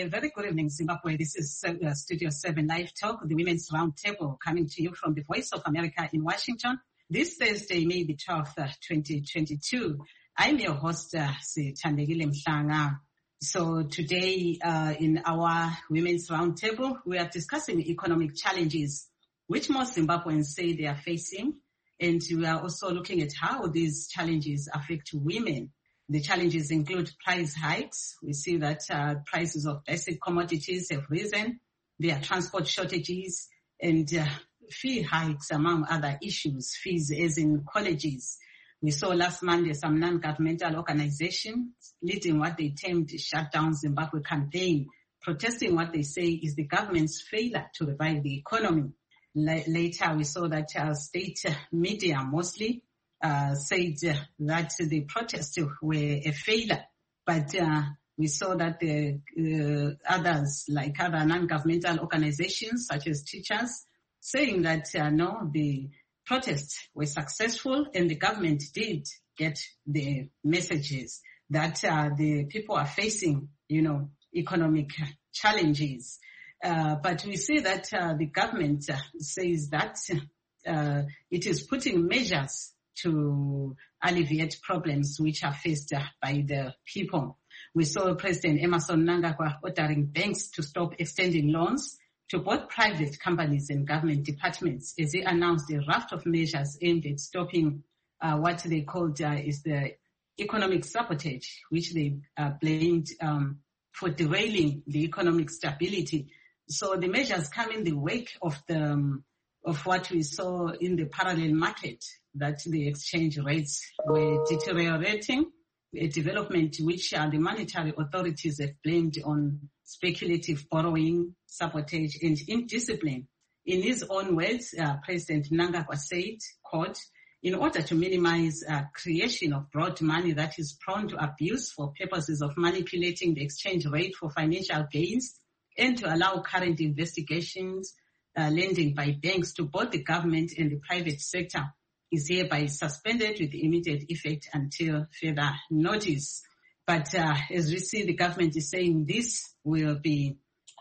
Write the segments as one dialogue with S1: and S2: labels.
S1: A very good evening, Zimbabwe. This is Studio 7 Live Talk, the Women's Roundtable, coming to you from the Voice of America in Washington. This Thursday, May the 12th, 2022. I'm your host, Sithandegile Mhlanga. So today, in our Women's Roundtable, we are discussing economic challenges, which most Zimbabweans say they are facing. And we are also looking at how these challenges affect women. The challenges include price hikes. We see that prices of basic commodities have risen. There are transport shortages and fee hikes, among other issues, fees as in colleges. We saw last Monday some non-governmental organizations leading what they termed Shutdown Zimbabwe campaign, protesting what they say is the government's failure to revive the economy. Later, we saw that state media mostly said that the protests were a failure, but we saw that the others, like other non-governmental organizations such as teachers, saying that no, the protests were successful and the government did get the messages that the people are facing, economic challenges. But we see that the government says that it is putting measures to alleviate problems which are faced by the people. We saw President Emmerson Mnangagwa ordering banks to stop extending loans to both private companies and government departments as he announced a raft of measures aimed at stopping what they called is the economic sabotage, which they blamed for derailing the economic stability. So the measures come in the wake of what we saw in the parallel market, that the exchange rates were deteriorating, a development which the monetary authorities have blamed on speculative borrowing, sabotage, and indiscipline. In his own words, President Mnangagwa said, quote, in order to minimize creation of broad money that is prone to abuse for purposes of manipulating the exchange rate for financial gains, and to allow current investigations, lending by banks to both the government and the private sector is hereby suspended with immediate effect until further notice. But as we see, the government is saying this will be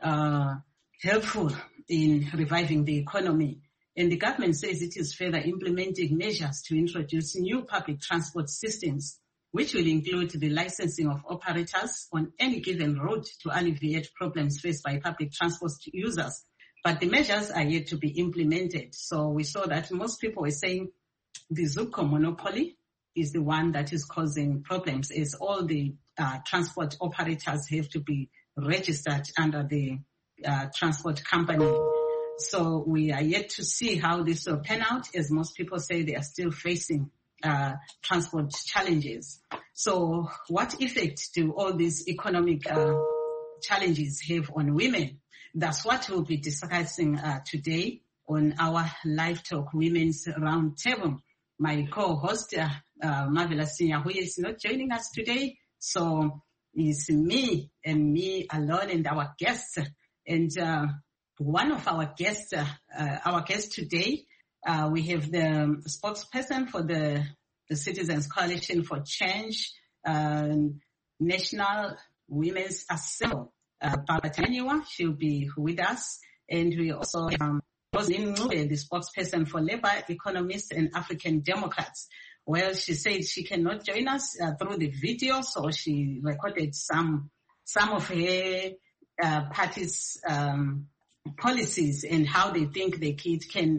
S1: helpful in reviving the economy. And the government says it is further implementing measures to introduce new public transport systems, which will include the licensing of operators on any given route to alleviate problems faced by public transport users. But the measures are yet to be implemented. So we saw that most people were saying the Zupco monopoly is the one that is causing problems, as all the transport operators have to be registered under the transport company. So we are yet to see how this will pan out, as most people say they are still facing transport challenges. So what effect do all these economic challenges have on women? That's what we'll be discussing today on our Live Talk Women's Roundtable. My co-host, Marvelous Senior, who is not joining us today. So it's me and me alone and our guests. And one of our guests today, we have the spokesperson for the Citizens Coalition for Change, National Women's Assembly, Barbara Tanywa. She'll be with us. And we also have Rosalind Ncube, the spokesperson for Labour Economists and African Democrats. Well, she said she cannot join us through the video, so she recorded some of her party's policies and how they think the kid can,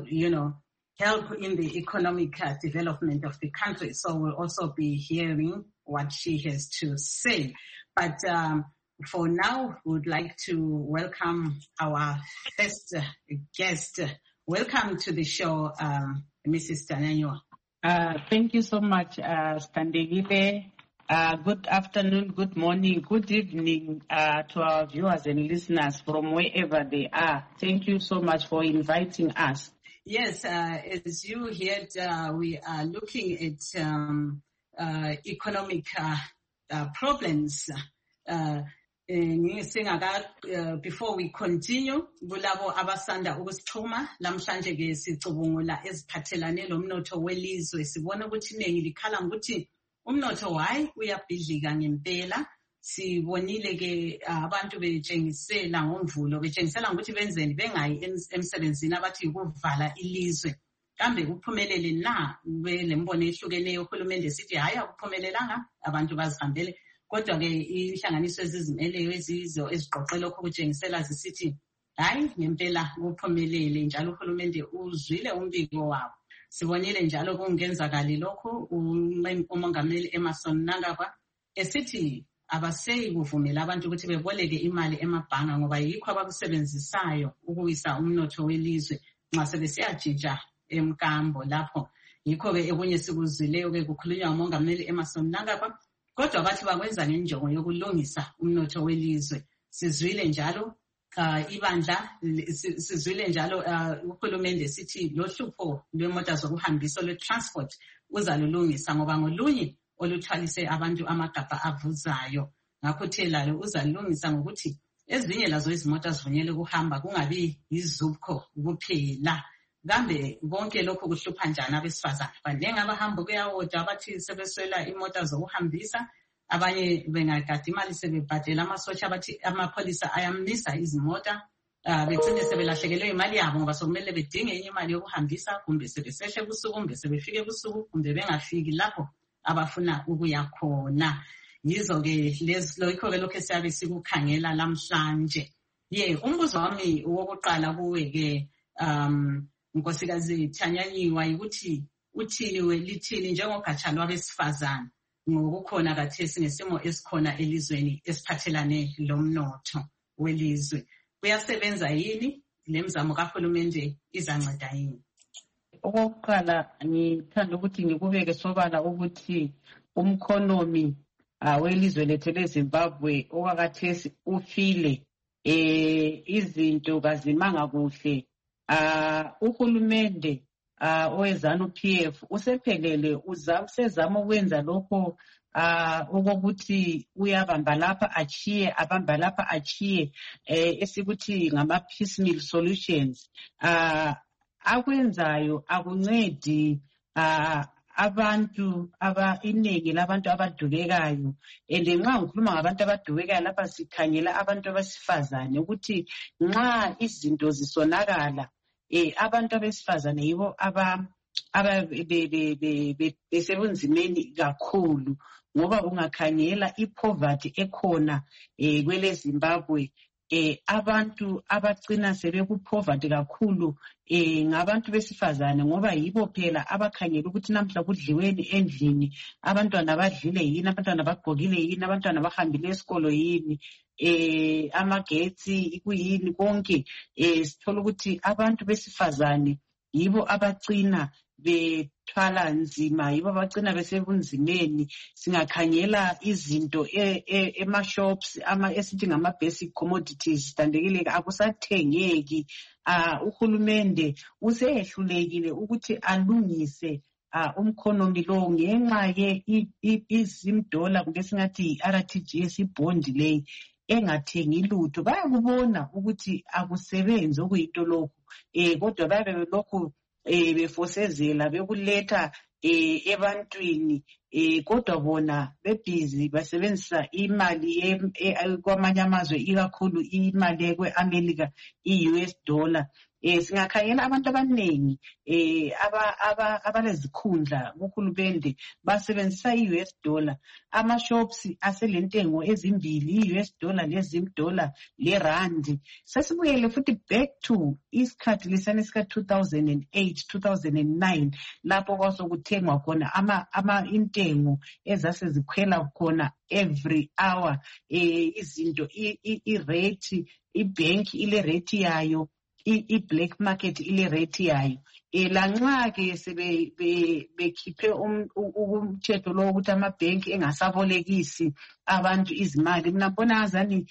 S1: help in the economic development of the country. So we'll also be hearing what she has to say. But for now, we would like to welcome our first guest. Welcome to the show, Mrs. Tanywa.
S2: Thank you so much, Standegile. Good afternoon, good morning, good evening to our viewers and listeners from wherever they are. Thank you so much for inviting us.
S1: Yes, as you heard, we are looking at economic problems. Before we continue, kulabo abasanda ukusixhuma lamhlanje ke sicubungula eziphathelane lomnotho welizwe. Sibona ukuthi iningi likhala ukuthi umnotho hayi uyabhidlika ngempela, sibonile ke abantu betshengisela ngomvulo betshengisela ukuthi benzeni bengayi emsebenzini abathi ukuvala ilizwe. Kambe kuphumelele na lembono ehlukeneyo uhulumende sithi hayi akuphumelelanga abantu bazihambele, kodwa ke inhlanganiso ezizimeleyo eziqoqe lokho kutshengisela zisithi hayi ngempela kuphumelele njalo uhulumende uzwile umbiko wabo. Sibonile njalo kungenzakali lokho umongameli Emmerson Mnangagwa esithi abaseyi kuvumela abantu ukuthi beboleke imali emabhanga ngoba yikho abakusebenzisayo ukuwisa umnotho welizwe nxa sebesiyajija emkambo lapho. Yikho-ke ekunye sikuzwileyo-ke kukhulunywa ngumongameli Emmerson Mnangagwa, kodwa bathi bakwenza ngenjongo yokulungisa umnotho welizwe. Sizwile njalo ibandla sizwile njalo uhulumende sithi lohlupho lwemota zokuhambisa lwe-transport uzalulungisa ngoba ngolunye oluthwalise abantu amagabha avuzayo. Ngakho uthe lalo uzalungisa ngokuthi ezinye lazo izimota zivunyelwe ukuhamba kungabi yizubco kuphela. Kambe konke lokho kuhlupha njani abesifazane? Banenge abahamba kuyawoda abathi sebeswela imota zokuhambisa, abanye bengagada imali sebebhadela amasotsha abathi amapholisa ayamnisa izimota, begcine sebelahlekelwe imali yabo ngoba sokumele bedinge enye imali yokuhambisa, kumbe sebesehle busuku, kumbe sebefike busuku, kumbe bengafiki lapho abafuna ukuya khona. Yizo-ke lokho-ke lokho esiyabe sikukhangela lamhlanje. Umbuzo wami wokuqala kuwe-ke Nkosikazi Thanyanyiwa yikuthi lithini njengogatsha lwabesifazane ngokukhona kathesi ngesimo esikhona elizweni esiphathelane lomnotho welizwe. Kuyasebenza yini lemizamo kahulumende izanceda yini?
S2: Okokuqala ngithanda ukuthi ngikubeke sobala ukuthi umkhonomi welizwe lethu leZimbabwe okwakathesi ufile izinto kazimanga kuhle. Uhulumende oweZANU-PF usephelele usezama ukwenza lokho okokuthi uyabamba lapha achiye abamba lapha achiye esikuthi ngama piecemeal solutions. Akwenzayo akuncedi abantu inengi labantu abadubekayo. And nxa ngikhuluma ngabantu abadubekayo lapha sikhangela abantu abesifazane ukuthi nxa izinto zisonakala abantu abesifazane yibo besebunzimeni kakhulu, ngoba ungakhangela ipoverty ekhona kwele Zimbabwe abantu abagcina sebekupoverty kakhulu ngabantu besifazane ngoba yibo phela abakhangela ukuthi namhla kudliweni endlini, abantwana badlile yini, abantwana bagqokile yini, abantwana bahambile esikolo yini, amagetsi kuyini konke. Sithola ukuthi abantu besifazane yibo abagcina bethwala nzima, yibo abagcina besebunzimeni. Singakhangela izinto ema-shops esithi ngama-basic commodities standekile akusathengeki. Uhulumende useyehlulekile ukuthi alungise umkhonomi lo ngenxa izimdola kumbe singathi i-RTGS ibond leyi engathengi lutho. Bayakubona ukuthi akusebenzi okuyinto lokhu, kodwa bayabe belokhu befosezela bekuletha ebantwini, kodwa bona bebhizi basebenzisa imali kwamanye amazwe, ikakhulu imali ekwe-America, i-US dollar. Singakhangela abantu abanengi abalezikhundla kuhulumende basebenzisa i-US dollar. Ama-shops aselentengo ezimbili, i-US dollar lezimdola lerandi. Sesibuyele futhi back to isikhathi lesana sika 2008 2009 lapho kwasokuthengwa khona intengo ezasezikhwela khona every hour. Izinto i-rate, ibhenki ile rate yayo, i-black market ile rate yayo. Lanxa-ke bekhiphe umthetho lo ukuthi amabhenki engasabolekisi abantu izimali, mina mbona azani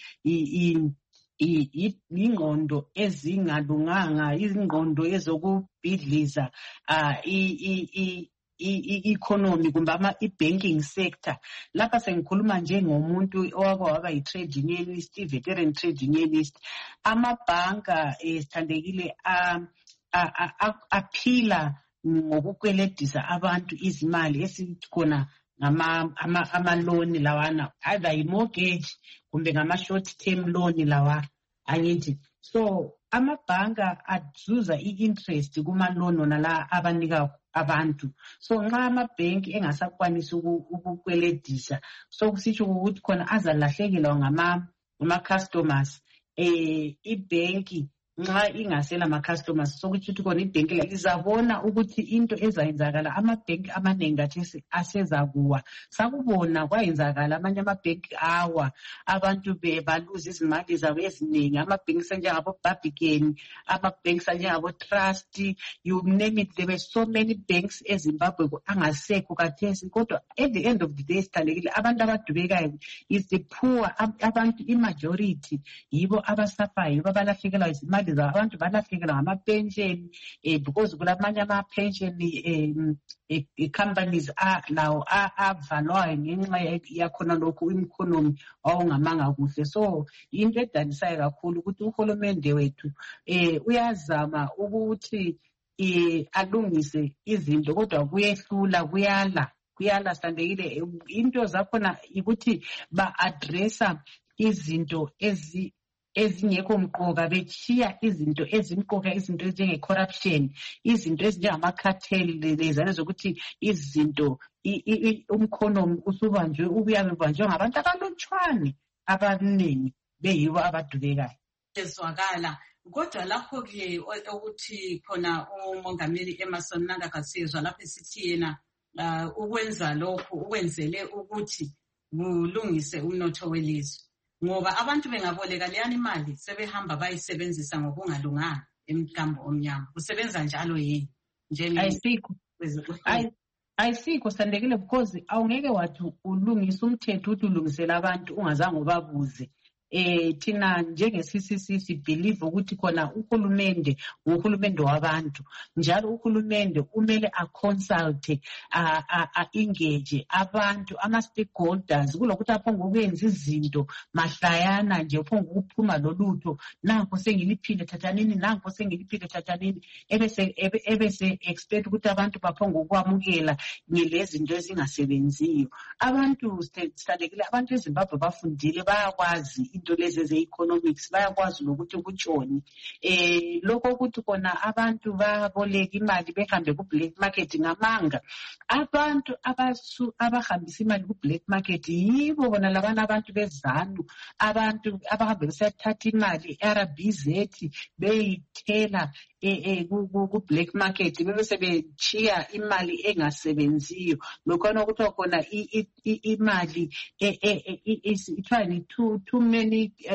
S2: ingqondo ezingalunganga, izingqondo ezokubhidliza i-economy kumbe i-banking sector. Lapha sengikhuluma njengomuntu owaba yi-trade unionist, i-veteran trade unionist. Amabhanka sithandekile aphila ngokukweledisa abantu izimali esikhona loan lawana, either i-mortgage kumbe ngama-short term loan lawa angithi. So amabhanka azuza i-interest kuma-loan nala abanika abantu. So nxa amabhenki engasakwanisi ukukweledisa, so kusitsho ukuthi khona azalahlekelwa ngama-customers. Ibhenki nxa ingasela ama-customers, so kuthi khona ibhenki lizabona ukuthi into ezayenzakala, amabhenki amaningi kathesi asezakuwa. Sakubona kwayenzakala amanye amabhenki awa, abantu baluza izimali zabo eziningi. Amabhenki sanjengabo Barbican, amabhenki sanjengabo Trust, you name it, there were so many banks eZimbabwe angasekho kathesi. Kodwa at the end of the day sithandekile, abantu abadubekayo is the poor. Abantu imajority yibo abasafayo, yibo abalahlekelwa izimali. Abantu balahlekelwa ngama-pension because kulamanye ama-pension companies lawo avalwayo ngenxa yakhona lokhu imikhonomi awungamanga kuhle. So into edanisayo kakhulu ukuthi uhulumende wethu uyazama ukuthi alungise izinto, kodwa kuyehlula, kuyala sithandekile. Into zakhona ukuthi ba-addressa izinto ezingekho mqoka, bechiya izinto ezimqoka, izinto ezinjenge-corruption, izinto ezinjengama-cartel, lezana zokuthi izinto umkhonomi usubanjwe, ubuyabe bubanjwe ngabantu abalutshwane abaningi beyibo abadubekayo.
S1: Ezwakala. Kodwa lapho-ke ukuthi khona uMongameli Emmerson Mnangagwa lapho esithi yena ukwenza lokhu ukwenzele ukuthi kulungise umnotho welizwe. Ngoba abantu bengaboleka leyani imali sebehamba bayisebenzisa ngokungalunganga emkambo omnyama. Kusebenza njalo yini?
S2: Ayisikho sithandekile, because awungeke wathi ulungisa umthetho uthi ulungisela abantu ungazange ubabuze. Thina njenge-CCC sibelieve ukuthi khona uhulumende wabantu, njalo uhulumende umele aconsulte, engage abantu, ama-stakeholders, kulokuthi aphonge ukwenza izinto mahlayana nje, uphonge ukuphuma lolutho, nanko sengiliphile thathanini, nanko sengiliphile thathanini, ebese expect ukuthi abantu baphonge ukwamukela ngelezinto ezingasebenziyo. Abantu sithandekile, abantu eZimbabwe bafundile, bayakwazi into lezi ze-economics, bayakwazi nokuthi kutshoni. Lokho ukuthi kona abantu baboleka imali behambe ku-black market ngamanga. Abantu abahambisa imali ku-black market yibo bona labana abantu bezanu, abantu abahambe besathatha imali RBZ beyithela ku-black market, bebese bechiya imali engasebenziyo. Lokhona kuthiwa khona imali ithiwani too many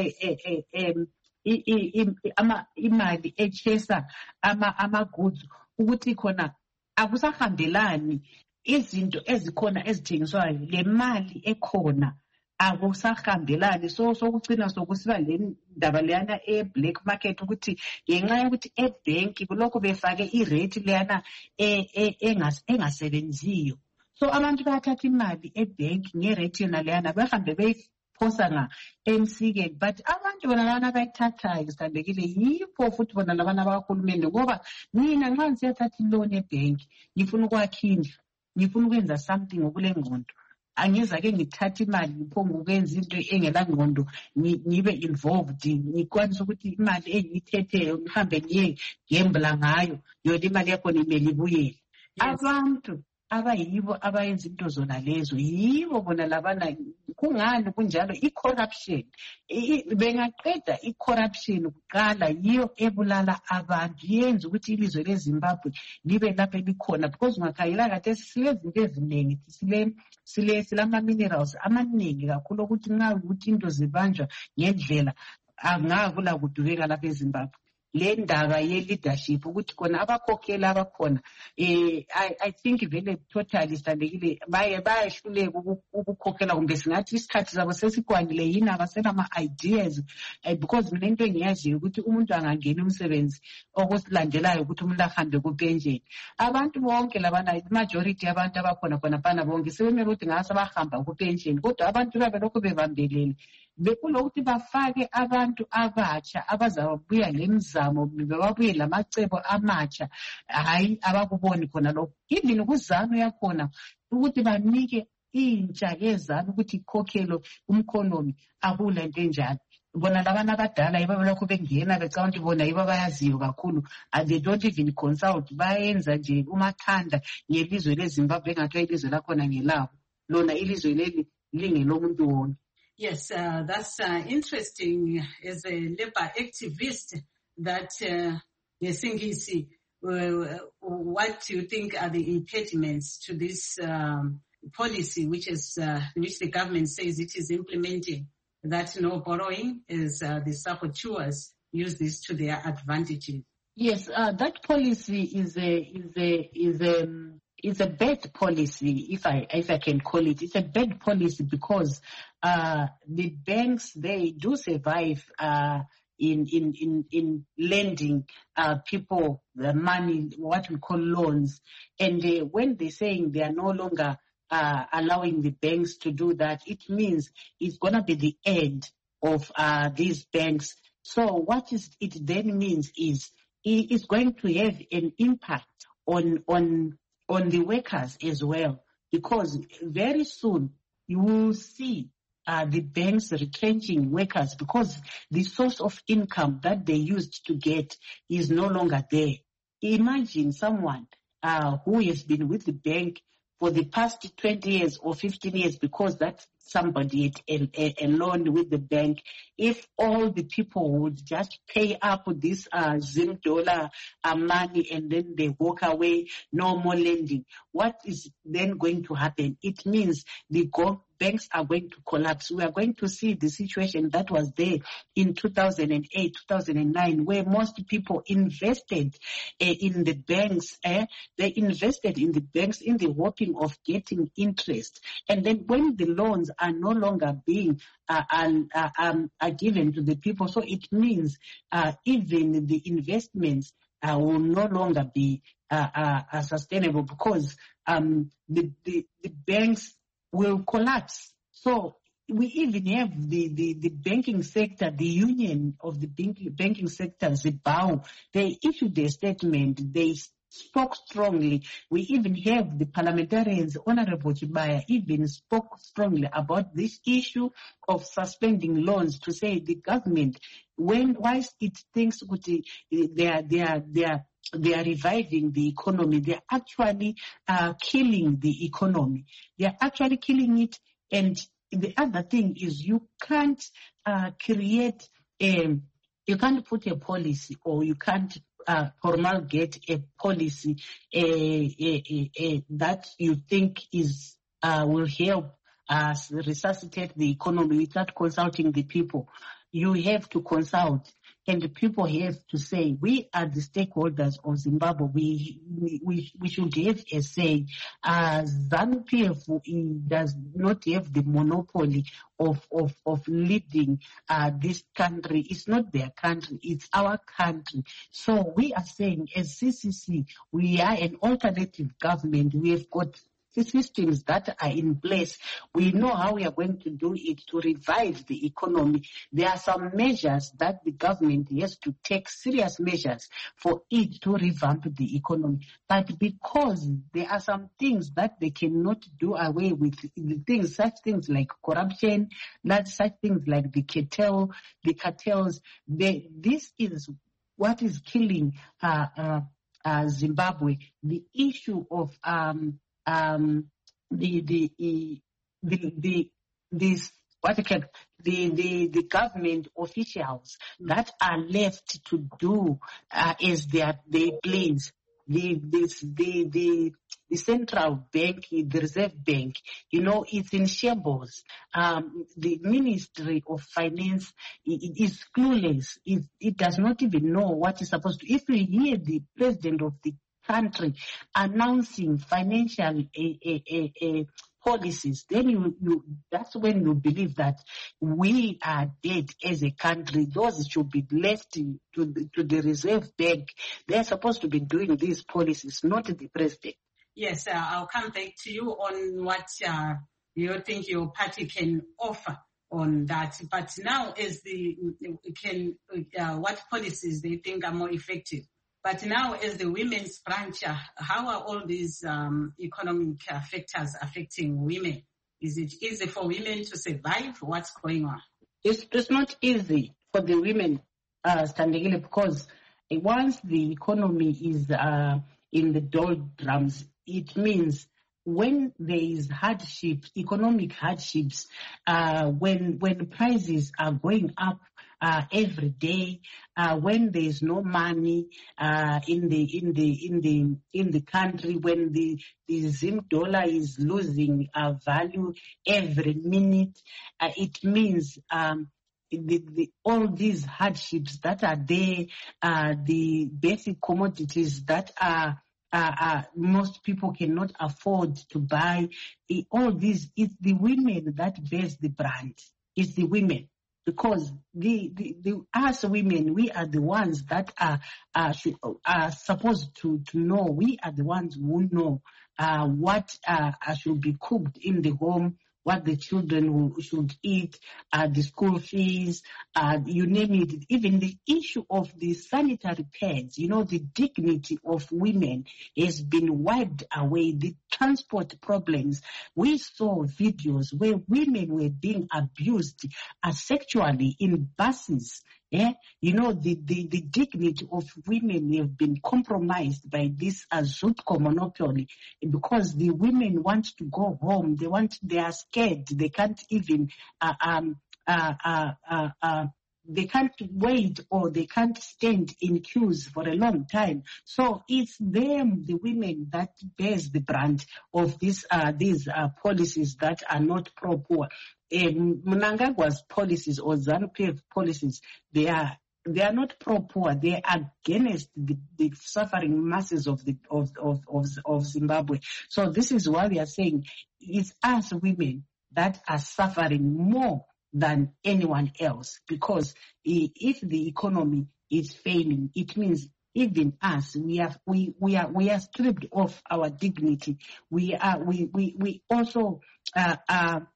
S2: imali echesa ama-goods, ukuthi khona akusahambelani izinto ezikhona ezithengiswayo, le mali ekhona akusahambelani. So kucina sokusiba le ndaba leyana e-black market, ukuthi ngenxa yokuthi ebhenki kulokhu befake irate leyana engasebenziyo. So abantu bayathatha imali ebhenki ngerate yona leyana behambe beyiphosa nga-emsikeni, but abantu bona labana bayithathayo sithandekile yikho futhi bona labana bakahulumende. Ngoba mina nxa ngisiyathatha iloni ebhenki, ngifuna ukwakha indlu, ngifuna ukwenza something ngokule ngqondo, angizake ngithatha imali ngiphonge ukwenza into engela ngqondo ngibe involved, ngikwanisa ukuthi imali engiyithetheyo ngihambe ngiye gembula ngayo, yona imali yakhona imele ibuyele. Abantu abayibo abayenza into zona lezo yibo bona labana. Kungani kunjalo? I-corruption, bengaqeda i-corruption kuqala, yiyo ebulala abantu, yenza ukuthi ilizwe leZimbabwe libe lapho elikhona. Because ungakhangela kade silezinto eziningi, silama-minerals amaningi kakhulu, ukuthi nxa ukuthi into zibanjwa ngendlela angakula kudubeka lapha eZimbabwe. Le ndaba ye-leadership ukuthi khona abakhokheli abakhona, I think vele totally sithandekile bayehluleka ukukhokhela, kumbe singathi isikhathi zabo sesikwanile yini, abaselama-ideas. Because mina into engiyaziyo ukuthi umuntu angangena umsebenzi, okusilandelayo ukuthi umuntu ahambe kupensheni. Abantu bonke labana, majority yabantu abakhona khonapana bonke sebemele ukuthi ngasabahamba kupensheni, kodwa abantu babe lokhu bebambelele. Bekulokuthi bafake abantu abatsha abazabuya lemizamo, babuye lamacebo amatsha, hayi abakuboni khona lokho. Even kuzano yakhona ukuthi banike intsha ezama ukuthi ikhokhele umkhonomi akula into enjalo. Bona labana abadala yibo balokho bengena becabanga ukuthi bona yibo abayaziyo kakhulu, and they don't even consult. Bayenza nje umathanda ngelizwe leZimbabwe engathi ilizwe lakhona ngelabo, lona ilizwe leli lingelomuntu wonke.
S1: Yes, that's interesting. As a labor activist, that Nesingisi, what do you think are the impediments to this policy, which the government says it is implementing, that no borrowing, as the saboteurs use this to their advantages?
S2: Yes, that policy is a bad policy, if I can call it. It's a bad policy because the banks, they do survive in lending people the money, what we call loans. And when they're saying they are no longer allowing the banks to do that, it means it's going to be the end of these banks. So what it then means is it's going to have an impact on the workers as well, because very soon you will see the banks retrenching workers because the source of income that they used to get is no longer there. Imagine someone who has been with the bank for the past 20 years or 15 years because that somebody had a loan with the bank. If all the people would just pay up this Zim dollar money and then they walk away, no more lending, what is then going to happen? It means the banks are going to collapse. We are going to see the situation that was there in 2008, 2009, where most people invested in the banks. They invested in the banks in the hoping of getting interest. And then when the loans are no longer being given to the people, so it means even the investments will no longer be sustainable because the banks will collapse. So we even have the banking sector, the union of the banking sector, ZIBAU, they issued a statement. They spoke strongly. We even have the parliamentarians, Honorable Chibaya, even spoke strongly about this issue of suspending loans, to say the government, whilst it thinks they are reviving the economy, they are actually killing the economy. They are actually killing it. And the other thing is you can't create you can't put a policy, or you can't promulgate a policy that you think will help us resuscitate the economy without consulting the people. You have to consult, and the people have to say, we are the stakeholders of Zimbabwe. We should have a say. ZANU-PF does not have the monopoly of leading this country. It's not their country, it's our country. So we are saying, as CCC, we are an alternative government. We have got the systems that are in place. We know how we are going to do it to revive the economy. There are some measures that the government has to take, serious measures for it to revamp the economy. But because there are some things that they cannot do away with, such things like corruption, such things like the cartels, this is what is killing Zimbabwe. The issue of the government officials that are left to do as they please. The central bank, the Reserve Bank, it's in shambles. The Ministry of Finance is clueless. It does not even know what is supposed to. If we hear the president of the country announcing financial policies, then that's when you believe that we are dead as a country. Those should be left to the Reserve Bank. They're supposed to be doing these policies, not the president.
S1: Yes, I'll come back to you on what you think your party can offer on that. But now, what policies they think are more effective? But now, as the women's branch, how are all these economic factors affecting women? Is it easy for women to survive? What's going on?
S2: It's not easy for the women, Standegile, because once the economy is in the doldrums, it means when there is hardship, economic hardships, when prices are going up every day, when there is no money in the country, when the Zim dollar is losing value every minute, it means all these hardships that are there, the basic commodities that are most people cannot afford to buy. All these, it's the women that bears the brand. It's the women, because us women, we are the ones that are supposed to know. We are the ones who know what should be cooked in the home, what the children should eat, the school fees, you name it. Even the issue of the sanitary pads, the dignity of women has been wiped away. The transport problems, we saw videos where women were being abused sexually in buses. Yeah, the dignity of women have been compromised by this Zutco monopoly, because the women want to go home. They are scared. They can't even they can't wait, or they can't stand in queues for a long time. So it's them, the women, that bears the brand of these policies that are not pro-poor. Mnangagwa's policies or ZANU-PF policies, they are not pro-poor. They are against the suffering masses of Zimbabwe. So this is why we are saying it's us women that are suffering more than anyone else, because if the economy is failing, it means even us, we are stripped of our dignity. We also are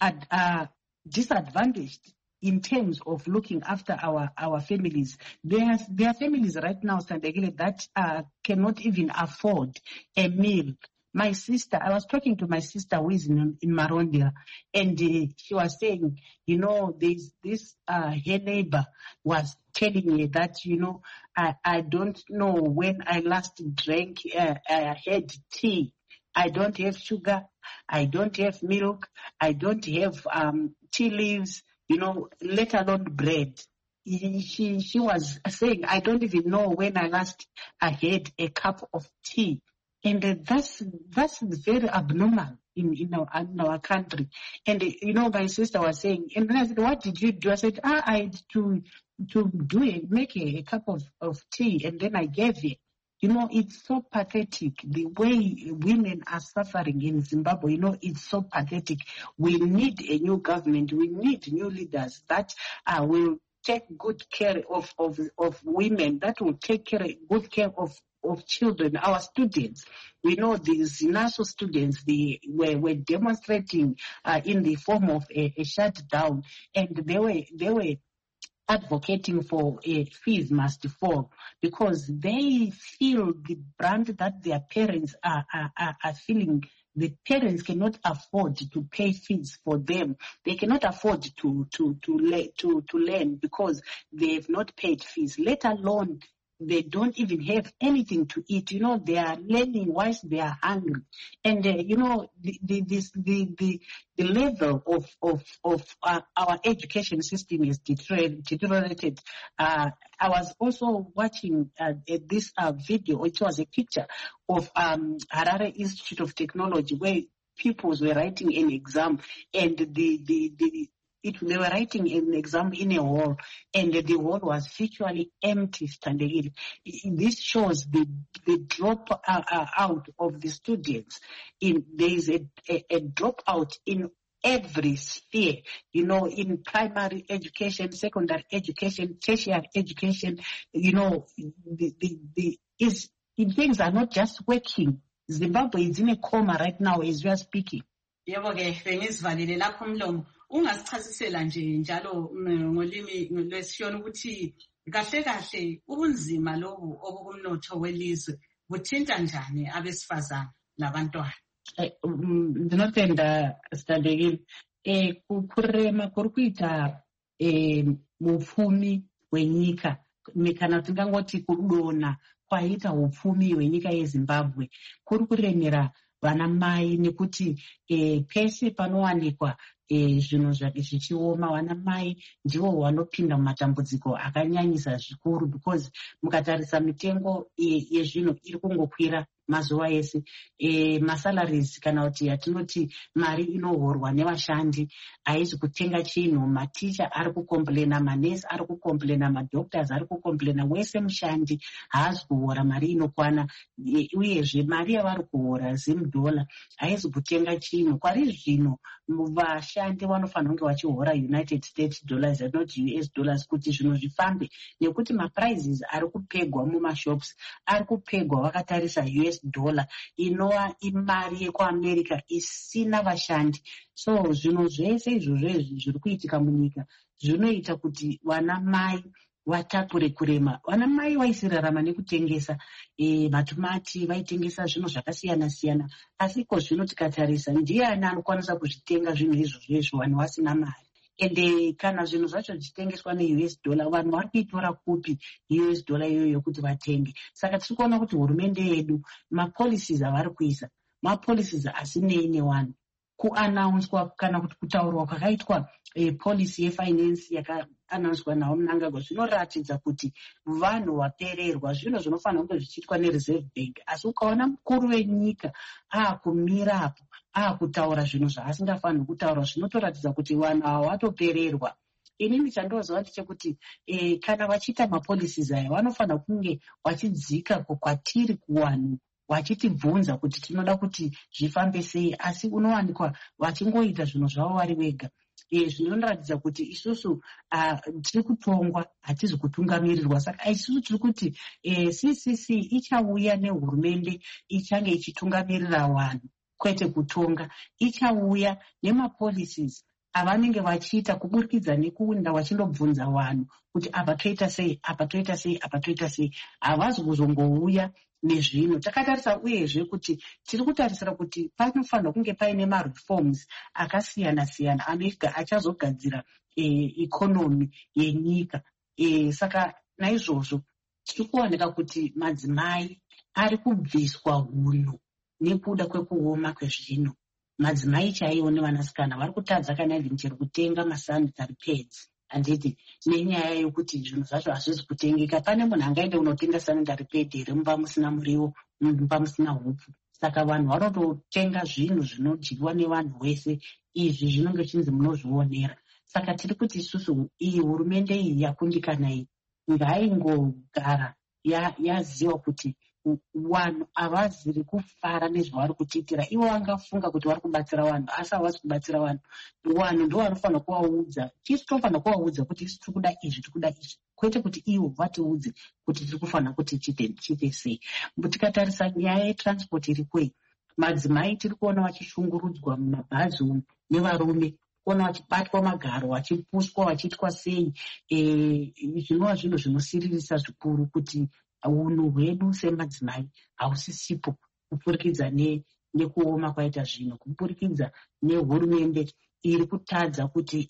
S2: disadvantaged in terms of looking after our families. There are families right now, Sandegile, that cannot even afford a meal. My sister, I was talking to my sister who is in Marondia, and she was saying, this her neighbor was telling me that, I don't know when I last drank, I had tea. I don't have sugar. I don't have milk. I don't have tea leaves, let alone bread. She was saying, I don't even know when I last had a cup of tea. And that's very abnormal in our country. And my sister was saying, and then I said, what did you do? I said, I had to make a cup of tea, and then I gave it. It's so pathetic the way women are suffering in Zimbabwe. It's so pathetic. We need a new government. We need new leaders that will take good care of women, that will take good care of children, our students. We know the ZINASO students, they were demonstrating in the form of a shutdown, and they were advocating for fees must fall, because they feel the brand that their parents are feeling. The parents cannot afford to pay fees for them. They cannot afford to learn because they have not paid fees, let alone they don't even have anything to eat. They are learning whilst they are hungry. And, the level of our education system is deteriorated. I was also watching this video. It was a picture of Harare Institute of Technology, where pupils were writing an exam, and they were writing an exam in a hall, and the hall was virtually empty. This shows the drop out of the students. There is a dropout in every sphere, in primary education, secondary education, tertiary education. Things are not just working. Zimbabwe is in a coma right now as we are speaking.
S1: Yebo-ke bengizivalile lapho umlomo. Ungasichazisela nje njalo ngolimi lwesishona ukuthi kahle kahle ubunzima lobu obukumnotho welizwe buthinta njani abesifazana labantwana?
S2: ndinotenda Standegile. Kurema kuri kuita upfumi hwenyika, kana tingangoti kudonha kwaita upfumi hwenyika yeZimbabwe kuri kuremera vana mai, nekuti pese panowanikwa zvinhu zvichioma, vana mai ndivo vanopinda mumatambudziko akanyanyisa zvikuru, because mukatarisa mitengo yezvinhu iri kungokwira mazuva ese. Masalaries kana kuti yatinoti mari inohorwa nevashandi haizi kutenga chinhu. Maticha ari kukomplena, manesi ari kukomplena, madoctors ari kukomplena, wese mushandi haazi kuhora mari inokwana, uyezve mari yavari kuhora $10 haizi kutenga chinhu. Kwari zvino vashandi vanofanira kunge vachihora United States dollars and not US dollars kuti zvinhu zvifambe, nekuti maprizes ari kupegwa mumashops ari kupegwa vakatarisa US dollar, inova imari yekuAmerica isina vashandi. So zvinhu zvese izvozvo zviri kuitika munyika zvinoita kuti vana mai vatakure kurema. Vana mai vaisirarama nekutengesa matomati, vaitengesa zvinhu zvakasiyana siyana, asi ko zvino tikatarisa ndiani anokwanisa kuzvitenga zvinhu izvozvo vanhu vasina mari. Ende kana zvinhu zvacho zvichitengeswa neUS dollar, vanhu vari kuitora kupi US dollar iyoyo kuti vatenge? Saka tiri kuona kuti hurumende yedu mapolicies avari kuisa, mapolicies asinei nevanhu. Kuanaunswa kana kuti kutaurwa kwakaitwa policy yefinance yakaanaunswa nawo Mnangagwa zvinoratidza kuti vanhu vapererwa, zvinhu zvinofanira kunge zvichiitwa neReserve Bank. Asi ukaona mukuru wenyika kumira apo kutaura zvinhu zvaasingafaniri kutaura, zvinotoratidza kuti vanhu ava vatopererwa. Inini chandinoziva ndechekuti kana vachiita mapolicies aya vanofanira kunge vachidzika kwatiri kuvanhu vachitibvunza kuti tinoda kuti zvifambe sei, asi unowanikwa vachingoita zvinhu zvavo vari vega. Zvinoratidza kuti isusu tiri kutongwa, hatizi kutungamirirwa. Saka isusu tiri kuti CCC ichauya nehurumende ichange ichitungamirira vanhu, kwete kutonga. Ichauya nemapolicies avanenge vachiita kuburikidza nekuenda vachindobvunza vanhu kuti apa toita sei, apa toita sei, apa toita sei. Havazi kuzongouya nezvino. Takatarisa uyezve kuti tiri kutarisira kuti panofanirwa kunge paine mareforms akasiyana siyana anenge achazogadzira ikonomi yenyika. Saka naizvozvo tiri kuoneka kuti madzimai ari kubviswa hunhu nekuda kwekuoma kwezvino. Madzimai chaiwo nevanasikana vari kutadza kana chero kutenga masanitary pads, handiti nenyaya yokuti zvinhu zvacho hazvizi kutengeka. Pane munhu angaende kunotenga sanitary pad here mumba musina muriwo, mumba musina hupfu? Saka vanhu vanototenga zvinhu zvinodyiwa nevanhu vese. Izvi zvinonge chinzi munozvionera. Saka tiri kuti isusu iyi hurumende iyi yakundikana iyi ngaingogara yaziva kuti vanhu havaziri kufara nezvavari kutiitira. Ivo vangafunga kuti vari kubatsira vanhu, asi havasi kubatsira vanhu. Vanhu ndo vanofanira kuvaudza. Tisu tofanira kuvaudza kuti isu tiri kuda izvi, tiri kuda izvi, kwete kuti ivo vatiudze kuti tiri kufanira kuti tiite sei. Tikatarisa nyaya yetransport iri kwei, madzimai tiri kuona vachishungurudzwa mumabhazi umu nevarume, kuona vachibatwa magaro, vachipuswa, vachiitwa sei. Zvinova zvinhu zvinosiririsa zvikuru kuti unhu hwedu semadzimai hausisipo, kupurikidza nekuoma kwaita zvino, kupurikidza nehurumende iri kutadza kuti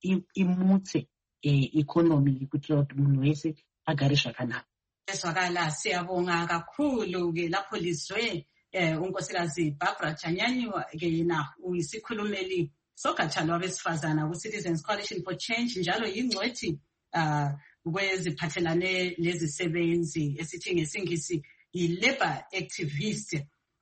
S2: imutse ikonomi kuitira kuti munhu wese agare zvakanaka.
S1: Ezwakala, siyabonga kakhulu ke lapho lizwe unkosikazi Barbara Chanyanyiwa ke yena uyisikhulumeli sogatsha lwabesifazana ku-Citizens Coalition for Change, njalo yingcwethi kweziphathelane lezisebenzi esithi ngesingisi yi-labor activist.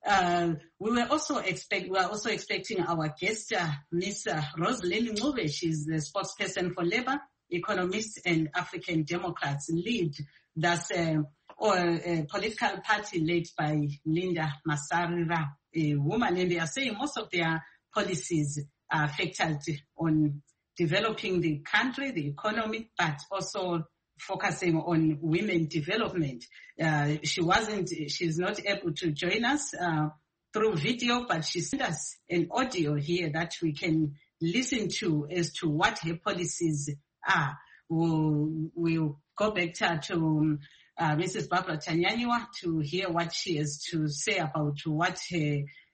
S1: We are also expecting our guest, Ms. Rosalind Ncube. She's the spokesperson for Labour, Economists and African Democrats, lead that's a political party led by Linda Masarira, a woman, and they are saying most of their policies are affected on developing the country, the economy, but also focusing on women development. She's not able to join us through video, but she sent us an audio here that we can listen to as to what her policies are. We'll go back to Mrs. Barbara Chanyanyiwa to hear what she has to say about what her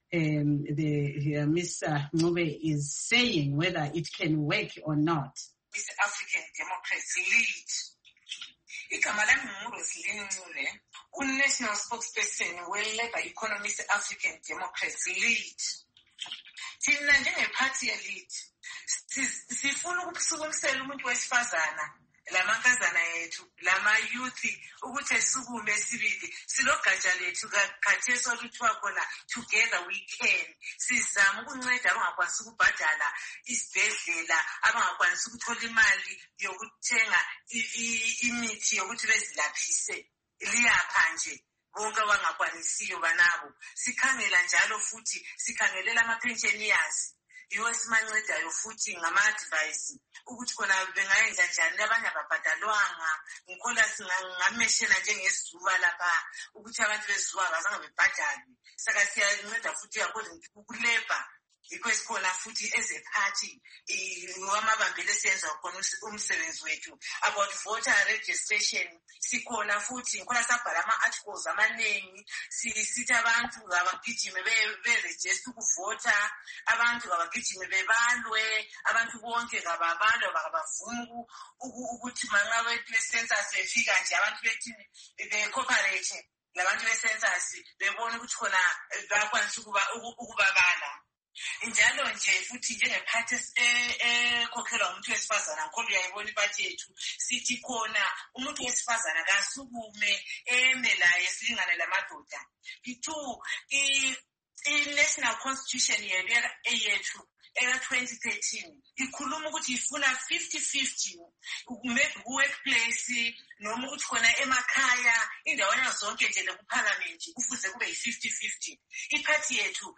S1: Miss Ncube is saying, whether it can work or not.
S3: Miss African Democrats lead. Igama lami nguRoselyn Ncube, uNational Spokesperson we-Labour Economist African Democrats lead. Thina njengephathi ye-lead sifuna ukusukumisela umuntu wesifazana lamankazana yethu lama-youth ukuthi esukume sibili silogatsha lethu khathesi oluthiwa khona together we can. Sizama ukunceda abangakwanisi ukubhadala isibhedlela, abangakwanisi ukuthola imali yokuthenga imithi yokuthi bezilaphise. Liyapha nje bonke abangakwanisiyo banabo. Sikhangela njalo futhi sikhangelela ama-pensioners yiwo esimancedayo futhi ngama-advice ukuthi khona bengayenza njani abanye ababhadalwanga. Ngikhola singameshela njengesizuba lapha ukuthi abantu bezizuba bazange bebhadalwe. Saka siyanceda futhi according to uLabour. Yikho esikhona futhi ezephathi wamabambele siyenza khona umsebenzi wethu about voter registration. Sikhona futhi ngikhola sabhala ama-articles amaningi sithi abantu abagijime be-register ukuvota, abantu abagijime bebalwe, abantu bonke kababalwe bakabavuma ukuthi manxa wethu be-census befika nje abantu bethi be-cooperate labantu be-census bebona ukuthi khona bayakwanisa ukubabala. Njalo nje futhi njengephathi ekhokhelwa umuntu wesifazana, ngikho uyayibona iphathi yethu sithi khona umuntu wesifazana kasukume laye silingane lamadoda. Two, i-National Constitution yethu eka-2013 ikhuluma ukuthi ifuna 50-50 maybe ku-workplace noma ukuthi khona emakhaya indawana zonke nje lekuphalamenti kufuze kube yi-50-50. Iphathi yethu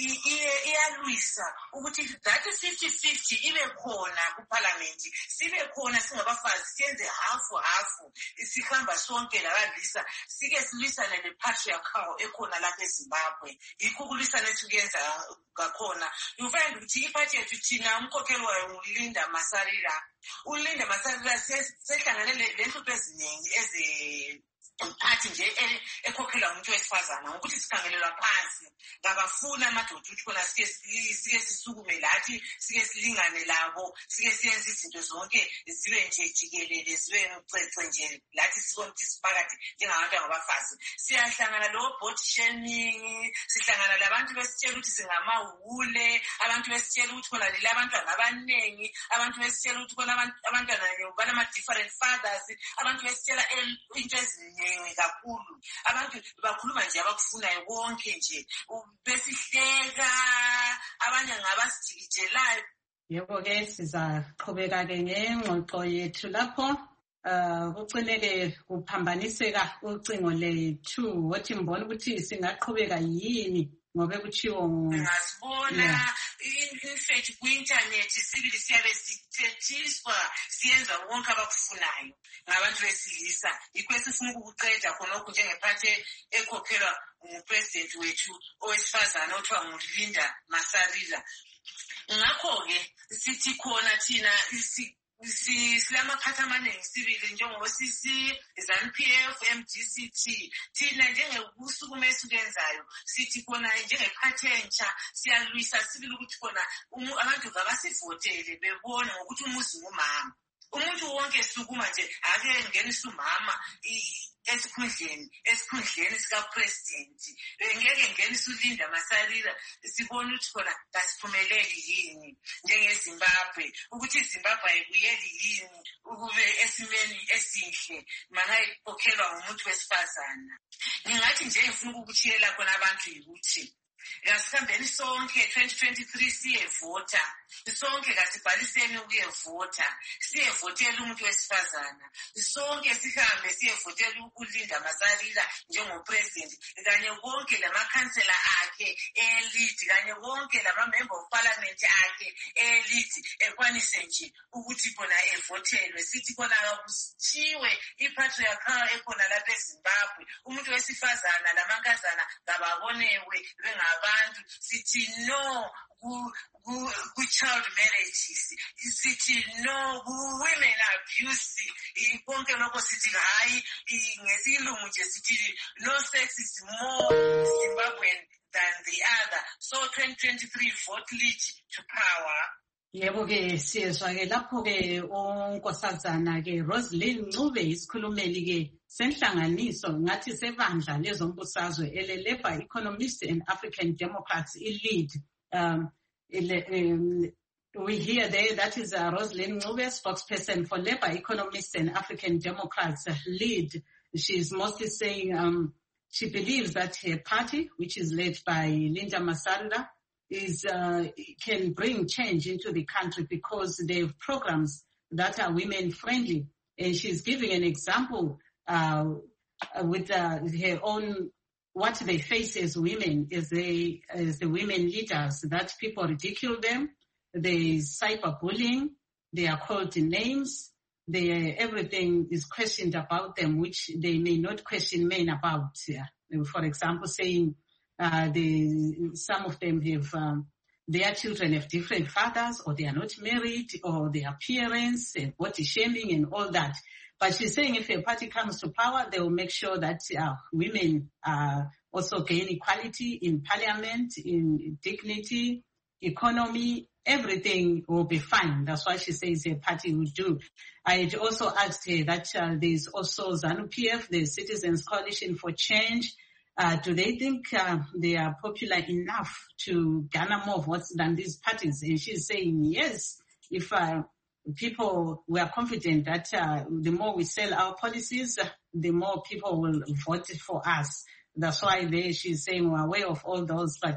S3: iyalwisa ukuthi that 50-50 ibe khona kuphalamenti, sibe khona singabafazi siyenze hafu sihamba sonke labalisa sike silwisane le-patriarchal ekhona lapha eZimbabwe. Yikho ukulwisana esikuyenza ngakhona. You find ukuthi iphathi yethu thina umkhokheli wayo nguLinda Masarira. uLinda Masarira sehlangane lenhlupho eziningi mphathi nje ekhokhelwa umuntu wesifazana ukuthi sikhangelelwa phansi ngabafuna amadoda ukuthi khona sike sisukume lathi sike silingane labo sike siyenze izinto zonke zibe nje jikelele zibe ngcece nje lathi sibone ukuthi siphakathi njengabantu abafazi. Siyahlangana lo body shaming, sihlangana labantu besitshela ukuthi singamawule, abantu besitshela ukuthi khona leli abantwana abaningi, abantu besitshela ukuthi khona abantwana banama-different fathers, abantu besitshela into eziningi kakhulu. Abantu bakhuluma nje abakufunayo konke nje besihleka, abanye ngabasijikijelayo.
S1: Yebo-ke sizaqhubeka-ke ngengxoxo yethu lapho kucineke kuphambaniseka ucingo lethu wathi ngibona ukuthi singaqhubeka yini ngobe kuchiwo
S3: ngasibona in-fact ku-internet sibili siyabe sithethiswa siyenza wonke abakufunayo ngabantu besilisa. Yikho esifuna ukukuqeda khonokho njengephathi ekhokhelwa ngupresident wethu owesifazana othiwa nguLinda Masarira. Ngakho-ke sithi khona thina silamaphathi amaningi sibili njengoba ZANU-PF, MDCT. Thina njengokusukuma esikuyenzayo sithi khona njengephathi entsha siyalwisa sibili ukuthi khona abantu kabasivotele bebone ngokuthi umuzi ngumama. Umuntu wonke sukuma nje ake ngenisa umama esikhundleni sikapresident. Ngeke ngenisa uLinda Masarira sibone ukuthi khona kasiphumeleli yini njengeZimbabwe, ukuthi iZimbabwe ayibuyeli yini ukube esimeni esihle mangayikhokhelwa ngumuntu wesifazana. Ngingathi nje ngifuna ukukuthiyela khona abantu yikuthi kasihambeni sonke 2023 siyevota, sonke kasibhaliseni ukuyevota, siyevotela umuntu wesifazana, sonke sihambe siyevotela uLinda Masarira njengopresident kanye konke lamakhansela akhe elid kanye konke lama-member of parliament akhe elid ekwanise nje ukuthi khona evotelwe. Sithi khona kushiwe ipatriarchal ekhona lapha eZimbabwe, umuntu wesifazana lamankazana kababonewe bengabantu. Sithi no ku-child child marriages. City no women abuse. Konke lokho sithi hayi ngesilungu nje sithi no sex is more Zimbabwean than the other. So 2023 vote lead to power.
S1: Yebo ke siyezwa ke lapho ke unkosazana ke Roslyn Ncube isikhulumeli ke senhlanganiso ngathi sebandla lezombusazwe ele-Labour Economists and African Democrats i-lead. We hear there that is Roslyn Ncube, spokesperson for Labour Economists and African Democrats lead. She's mostly saying she believes that her party, which is led by Linda Masarura, can bring change into the country because they have programs that are women friendly. And she's giving an example with her own, what they face as women, as the women leaders, that people ridicule them. There's cyberbullying. They are called names. Everything is questioned about them, which they may not question men about. For example, saying some of them have their children have different fathers, or they are not married, or their appearance, and body shaming, and all that. But she's saying if a party comes to power, they will make sure that women also gain equality in parliament, in dignity, economy. Everything will be fine. That's why she says her party will do. I also asked her that there's also ZANU-PF, the Citizens Coalition for Change. Do they think they are popular enough to garner more votes than these parties? And she's saying yes. If people were confident that the more we sell our policies, the more people will vote for us. That's why she's saying we're aware of all those, but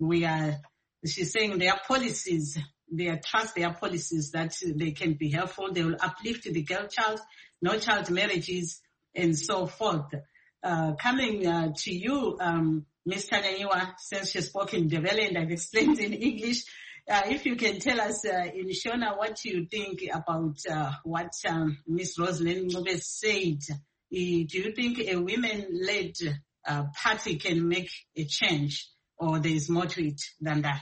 S1: she's saying their policies, they trust their policies that they can be helpful. They will uplift the girl child, no child marriages, and so forth. Coming to you, Ms. Tanganywa, since she spoke in Ndebele and I've explained in English, if you can tell us in Shona what you think about what Ms. Roslyn Ncube said. Do you think a women-led party can make a change, or there is more to it than that?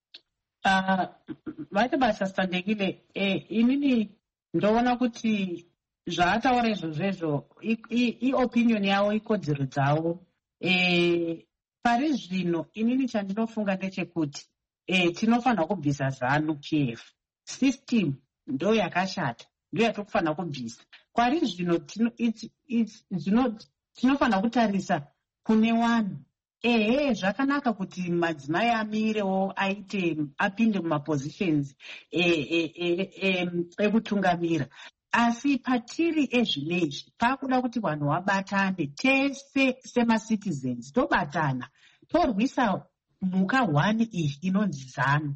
S2: Inini ndovona kuti zvaataura izvozvo i-opinion yavo ikodzero dzavo. Pari zvino inini chandinofunga ndechekuti tinofanira kubvisa ZANU-PF. System ndo yakashata, ndo yatokufanira kubvisa. Kwari zvino tinofanira kutarisa kune wanhu. Zvakanaka kuti madzimai amirewo apinde mumapositions ekutungamira. Asi patiri ezvinezvi pakuda kuti vanhu vabatane tese sema-citizens, tobatana torwisa mhuka hwani iyi inonzi ZANU.